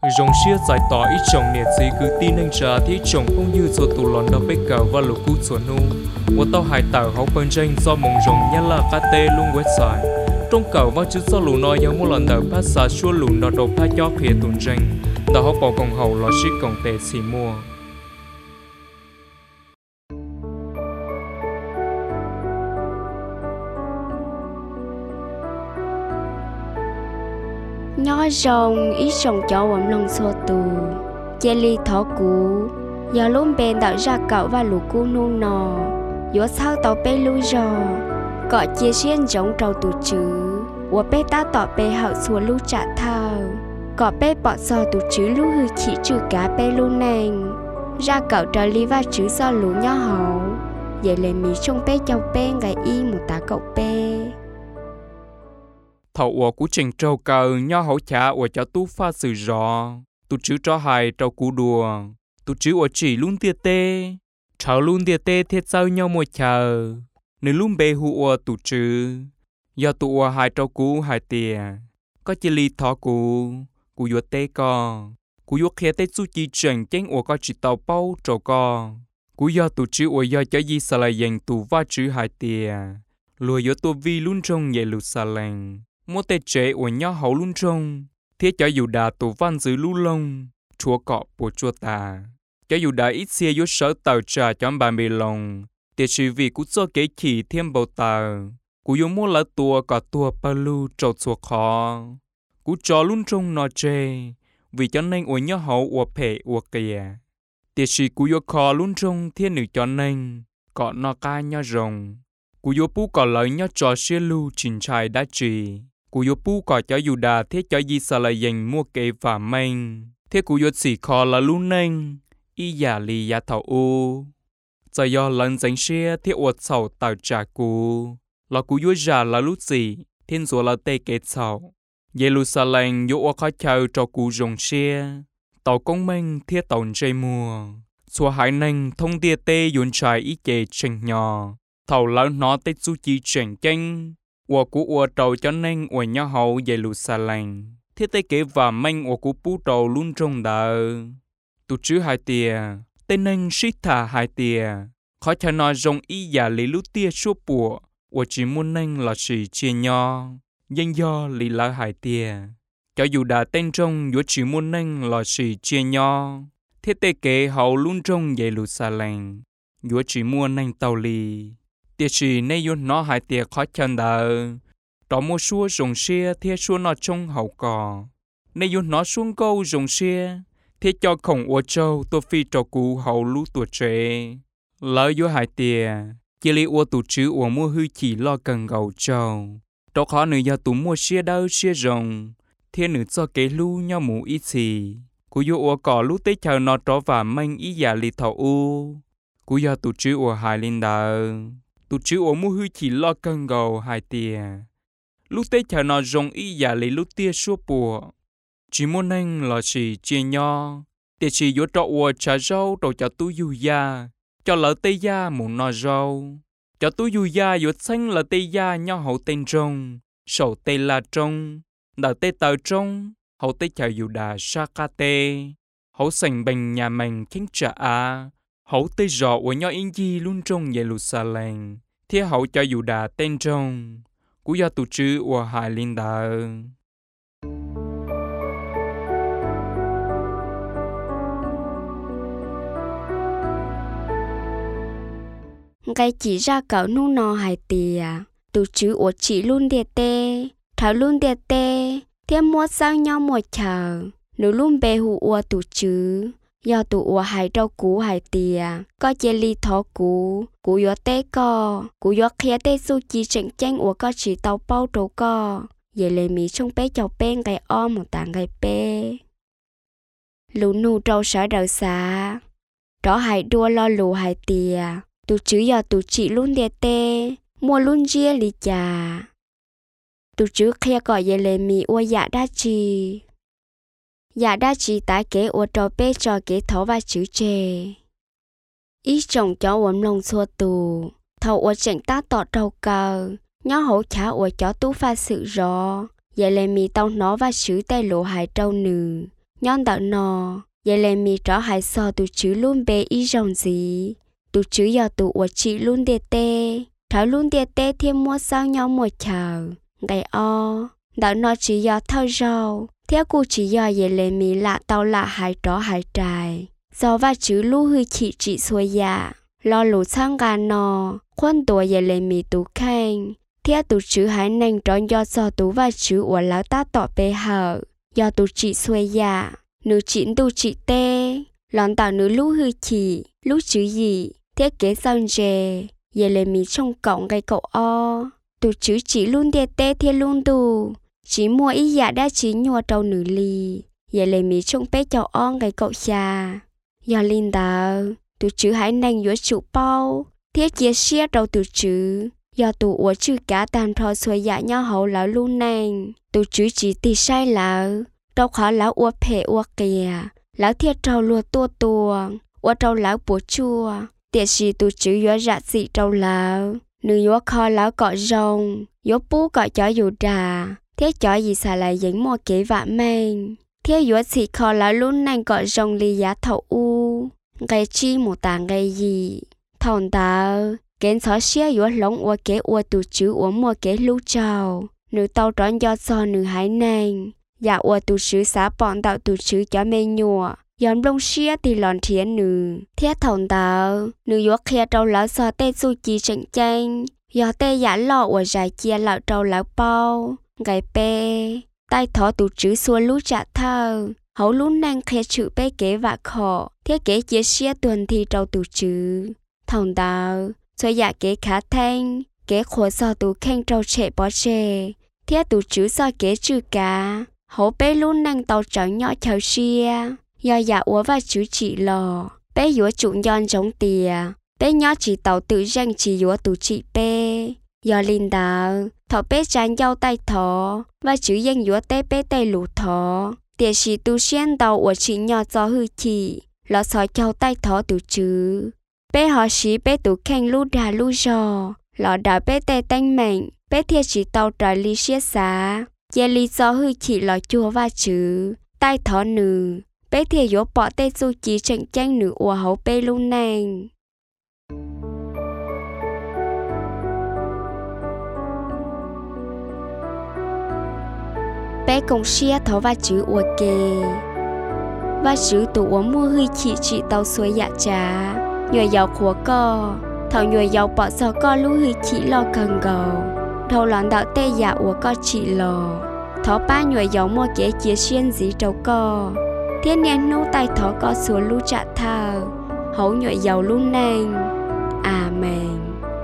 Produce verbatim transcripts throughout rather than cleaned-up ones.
Rong xia giải tỏa ít chồng nè gì cứ tin anh trả thì chồng không như cho tụ lòn đâu biết cả và lục cú chuẩn nu. Và tao hải tàu học bên trên do mong rong nhá là cá tê luôn website. Trong cầu và chữ do lù nói giống một lần đầu phát xa xua lù nó đầu phát cho phía tuần tranh. Tao học bỏ công hậu là ship công tệ xì mua. Nhỏ rồng ít rồng cho vòng lòng xô tù chê ly thó cú giờ luôn bên tạo ra cậu và lũ cú nôn nò yếu sao tàu bê lưu rò gọi chia xuyên giống trâu tù chứ và bê ta tỏ bê hậu xua lưu trả thao gọi bê bỏ sò tù chứ lưu hư chỉ trừ cá bê lưu nành ra cậu trở ly và chứ do lũ nhỏ hậu vậy lấy mì trong bê châu bê ngày y một tá cậu bê Thầu ủa cú trình trâu cờ nho hậu trả ủa cho tú pha sự rõ. Tu chứ cho hài trâu cú đùa. Tu chứ ủa chỉ luôn tiệt tê. Cháu luôn tiệt tê thiết sao nhau một chờ. Nếu luôn bê hụ ủa tu chứ. Do tu ủa hài trâu cú hài tìa. Có chỉ lý thó cú. Cú ủa tê co. Cú ủa khía tê chú chi trình chênh ủa có chỉ tàu bao trâu co. Cú do tu chứ ủa do cho gì xa lại dành tu va chứ hài tìa. Lùa ủa tu vi luôn trong nhẹ lụt xa lành. Mua tê chế của nhỏ hậu luôn trông. Thế cho dù đà tổ văn dưới lưu lông. Chúa cọ bộ chúa ta. Cho dù đà ít xe yếu sở tàu trà cho bà mê lòng. Thế chỉ vì cú cho kế khỉ thêm bầu tàu. Cú yếu mua lá tùa cả tùa bà lưu trâu chua khó. Cú cho luôn trông nó chê. Vì cho nên của nhỏ hậu của phê của kìa. Thế chỉ cú yếu khó luôn trông thiên nữ cho nên. Có nó ca nhỏ rồng. Cú yếu bú có lời nhỏ cho xe lưu trình trai đã trì. Cú yếu bú có cho dù đà thế cho gì xa là dành mua kế và mênh. Thế cú yếu xỉ khó là luôn nênh. Ý giả lì giả thảo ô. Giờ do lần dành xe thế ột sầu tạo trả cú. Là cú yếu giả là lúc gì. Thiên dùa là tê kế sầu. Dê lưu xa lành yếu ột khó chờ cho cú rồng xe. Tàu công mênh thiết tàu dây mùa. Xua hải nênh thông tia tê dùn trái ý chế trình nhỏ. Thầu lão nó tết su chi chuyển chênh. Ủa cú ủa trầu cho nên ủa nhỏ hậu dạy lù xa lành. Thế tế kế và mênh ủa cú bú trầu luôn trong đờ. Tụ chứ hai tìa. Tên nên shít thả hai tìa. Khó cho nó rong ý giả lý lũ tia xua bùa. Ủa chỉ muốn nên là sĩ chia nho. Danh do lý lỡ hai tìa. Cho dù đã tên trong ủa chỉ muốn nên là sĩ chia nho. Thế tế kế hậu luôn trong dạy lù xa lành. Ủa chỉ muốn nên tàu lì. Tiệt chỉ nên yon nó hai tiệt khó chân đờ. Đó mua xua rồng xe thiết xua nó trong hậu cò. Nên yon nó xuống câu rồng xe. Thiết cho khổng ua châu tô phi trò cú hậu lũ tuổi trẻ. Lỡ yon hai tiệt. Chỉ lý ua tụ chứ ua mua hư chỉ lo cần gầu châu. Đó khó nữ do tụ mua xe đâu xe rồng. Thiết nữ cho kế lũ nhau mũ ít xì. Cú yon ua cỏ lũ tế chờ nó tró và mênh ý giả lì thảo u. Cú do tụ chứ ua hai linh đờ. Tụ chứ ổ mua hư chỉ lo cân gầu hai tìa. Lúc tế chờ nó rong ý giả lấy lúc tia xua bùa. Chỉ muốn anh là chỉ chia nho. Để chỉ dỗ trọ ổ trả rau đồ cho tú dù da. Cho lỡ tê da muốn nó rau. Cho tú dù da dỗ xanh là tê da nho hậu tên trông. Sầu tê là trông. Đỡ tê tờ trông. Hậu tê chờ dù đà sa ca tê. Hậu sành bành nhà mình khiến trả á. Hậu tê rõ của nhỏ yên gì luôn trong vậy lụt xa lành. Thế hậu cho dù đà tên trong. Cú do tụ chứ của hai linh đà. Cái chỉ ra cậu nụ nò hai tìa. Tụ chứ của chỉ luôn địa tê. Thảo luôn địa tê. Thế mua sao nhau một chờ. Nếu luôn bê hụ ua tụ chứ. Do tụ ua hai trâu cú hai tìa. Có chê ly thó cú. Cú yếu tê co. Cú yếu khía tê su chi trình chênh ua có chỉ tàu bao trâu co. Vậy lê mì trong bê chào bê ngày o một tảng ngày bê. Lũ nụ trâu sở đào xa. Đó hai đua lo lù hai tìa. Tụ chứ do tụ chỉ luôn địa tê. Mua luôn chia lì chà. Tụ chứ khía gọi vậy lê mì ua dạ đá chi. Dạ đã chỉ tái kế ua trò bê cho kế thấu và chữ chê. Ý chồng cho uống lòng xua tù. Thầu ua chẳng ta tọt đầu cờ. Nhó hỗ chá ua chó tú pha sự rõ. Vậy lê mì tao nó và chữ tay lộ hai trâu nừ. nhon đạo nọ vậy là mi trở hại so tụ chữ luôn bề ý rồng gì tụ chữ giờ tụ ở chị luôn địa tê thảo luôn địa tê thêm mua sao nhau một chờ ngày o đạo nọ chỉ giờ thâu rau theo cô chỉ giờ vậy là mi lạ tao lạ hại trở hại trái do và chữ lu hư chị chị xuôi dạ lo lụt sang gà nọ khuôn tuổi vậy là mi tụ khang theo tụ chữ hãy nành tròn do so tụ và chữ của lão ta tỏ bề hở do tụ chị xuôi dạ nữ chỉnh tụ chị tê lọn tạo nữ lú hư chị lú chữ gì thiết kế xong rề vậy là mi trong cổng cái cậu o tụ chữ chỉ luôn địa tê thiên luôn tụ chỉ mua ý dạ đã chỉ nhua trâu nữ ly vậy là mi trong bé cháu on cái cậu xa do linh đạo tụ chữ hãy nành giữa trụ bao thiết chia sẻ trâu tụ chữ do tụ ủa chữ cả tàn thọ xuôi dạ nhau hậu lão luôn nành tụ chữ chỉ tì sai lão đâu khó lão ủa phê ủa kìa lão thiết trâu lùa tua tua ủa trâu lão bùa chua tiệt sĩ tụ chữ giữa rạ dị trâu lão nữ giữa kho lão cọ rồng giữa bú cọ chó dù đà thiết chó gì xà lại dính mò kế vạ men thiết giữa xị kho lão luôn nành cọ rồng lì giá thầu u gây chi một tàng gây gì thòng tao kén xó xía giữa lông ủa kế ủa tụ chữ ủa mò kế lưu trào nữ tàu tròn do so nữ hái nành dạ ủa tụ chữ xá bọn tạo tụ chữ cho mê nhùa dọn lông xía thì lòn thiên nữ thiết thòng tao nữ giữa kia trâu lão so tê su chi trận chanh do tê giả lọ ủa dài chia lão trâu lão bao gái bê tay thỏ tụ chữ xua lú trả thơ hấu lú năng kia chữ bê kế vạ khổ thiết kế chia xía tuần thì trâu tụ chữ thòng tao xoay dạ kế khá thanh kế khổ so tụ khen trâu trẻ bó trẻ thiết tụ chữ so kế chữ cá hổ bé luôn năng tàu trở nhỏ chào xia do dạ úa và chữ chị lò bé dúa chủ nhon giống tìa bé nhỏ chỉ tàu tự danh chỉ dúa tụ chị bé do linh đạo thọ bé tràn dâu tay thọ và chữ danh dúa té bé tay lù thọ tìa sĩ tu xuyên tàu của chị nhỏ do hư chị lọ sỏi châu tay thọ tụ chữ bé họ sĩ bé tụ khen lú đà lú giò lọ đảo bé tay tanh mệnh bé thiệt chỉ tàu trời ly xiết xá giờ lý do hư chỉ lò chua và chữ tay thọ nữ bé thiệt dỗ bỏ tay su chỉ trận tranh nữ ủa hậu bê luôn nàng bé công xia thọ và chữ ủa kề và chữ tụ ủa mua hư chỉ chỉ tàu xuôi dạ trá nhồi dầu khổ co thọ nhồi dầu bỏ gió co lú hư chỉ lo cần gầu thầu loạn đạo tê dạ ủa co chỉ lò thọ ba nhồi dầu mua kế chia xuyên dí trâu co thiên nhiên nô tay thọ co xuống lú trả thơ hấu nhồi dầu luôn nành amen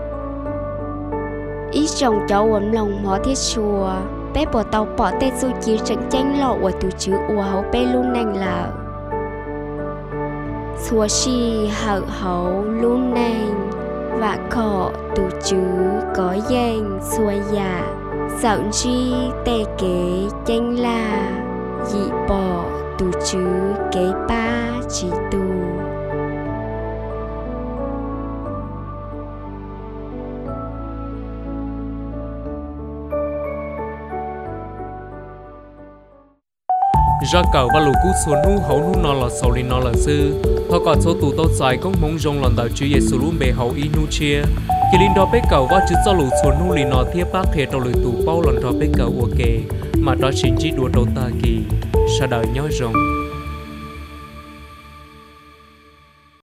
ý chồng cháu ấm lòng mó thiết chùa bé bỏ tàu bỏ tê su chia trận tranh lọ của tụ chữ ủa hấu bé luôn nành là xua xì hậu hấu luôn nành và khổ tụ chữ có danh xua dạ dạo chi tê kế tranh là dị bỏ tụ chữ kế ba chỉ tù ra cầu và lũ cú xuống nu hậu nu nọ là sầu li nọ là sư họ còn số tụ tốt dài cũng mong rong lần đầu chữ Giêsu luôn bề hậu in nu chia khi linh đó bé cầu và chữ cho lũ xuống nu li nọ thiết bác hệ đầu lưỡi tụ bao lần đó bé cầu ok mà đó chính chỉ đùa đầu ta kỳ sa đời nhớ rong